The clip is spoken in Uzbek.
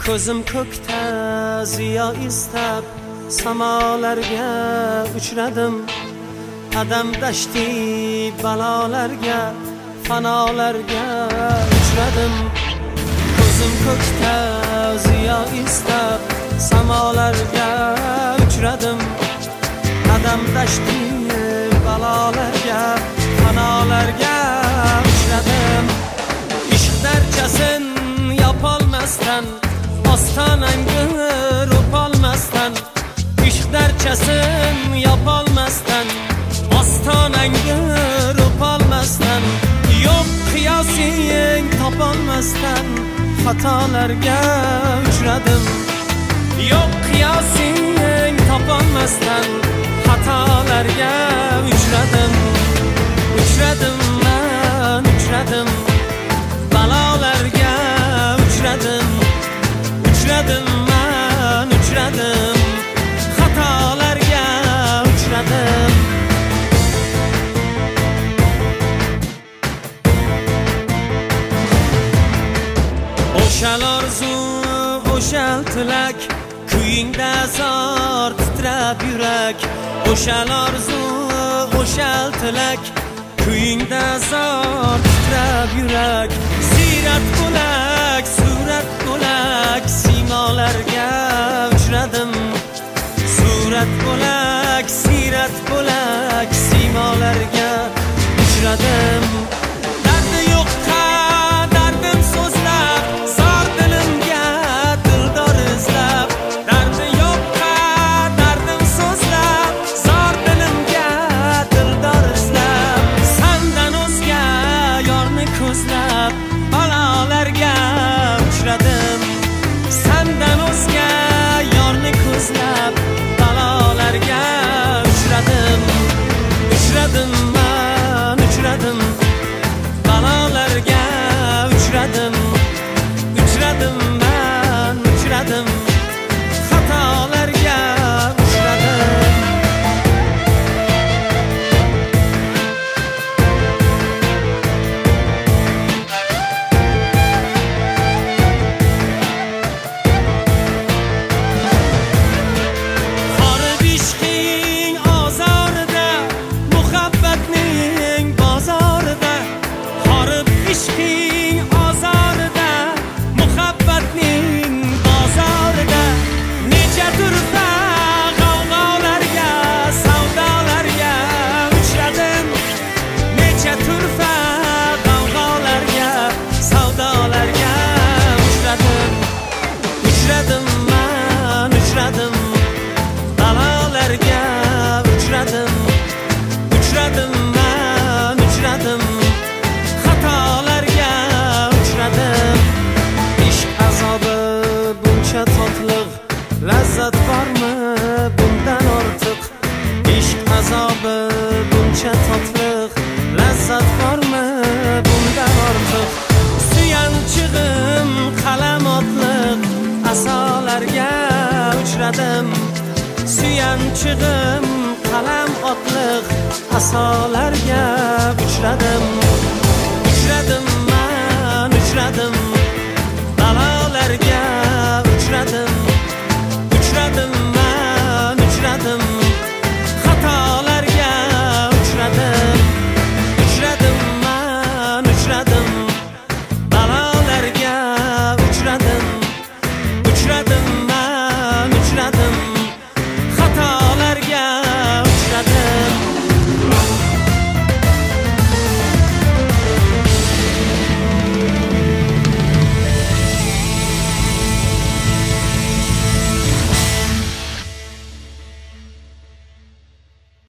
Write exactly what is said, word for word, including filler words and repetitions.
ko'zim ko'kda ziyo istab samolarga uchradim. Qadam dashti balolarga, fanolarga uchradim. Ko'zim ko'kda ziyo istab samolarga uchradim. Qadam dashti balolarga, fanolarga uchradim. Ishq darchasin yopolmasdan, ostonangni o'polmasdan. Ishq darchasin yopolmasdan, ostonangni o'polmasdan. Yo'q qiyosing topolmasdan, xatolarga uchradim. Yo'q qiyosing topolmasdan, xatolarga uchradim. Uchradim men, uchradim balolarga uchradim. Uchradim men, uchradim xatolarga uchradim. O'shal orzu, o'shal tilak, kuyingda zor titrab yurak. O'shal orzu, o'shal tilak, kuyingda zor titrab yurak. Siyrat bo'lak, surat bo'lak, simolarga uchradim. Surat bo'lak, siyrat bo'lak, simolarga uchradim. Dardi yo'qqa dardim so'zlab, zor dilimga dildor izlab. Dardi yo'qqa dardim so'zlab, zor dilimga dildor izlab. Sandan o'zga yorni ko'zlab, balolarga uchradim. Sandan o'zga yorni ko'zlab, balolarga uchradim. Uchradim men, uchradim balolarga uchradim. Uchradim men, uchradim xatolarga uchradim. Horib ishqing ozorida, muhabbatning bozorida. Horib ishqing ozorida, muhabbatning bozorida. Necha turfa g'avg'olarga, savdolarga uchradim. Necha turfa g'avg'olarga, savdolarga uchradim. Uchradim men, uchradim balolarga uchradim. Uchradim men, uchradim xatolarga uchradim. Ishq azobi buncha totliq, lazzat bormi bundan ortiq? Ishq azobi buncha totliq, lazzat bormi bundan ortiq? Suyanchig'im qalam otliq, asolarga uchradim. Suyanchig'im qalam otliq, asolarga uchradim. Uchradim men, uchradim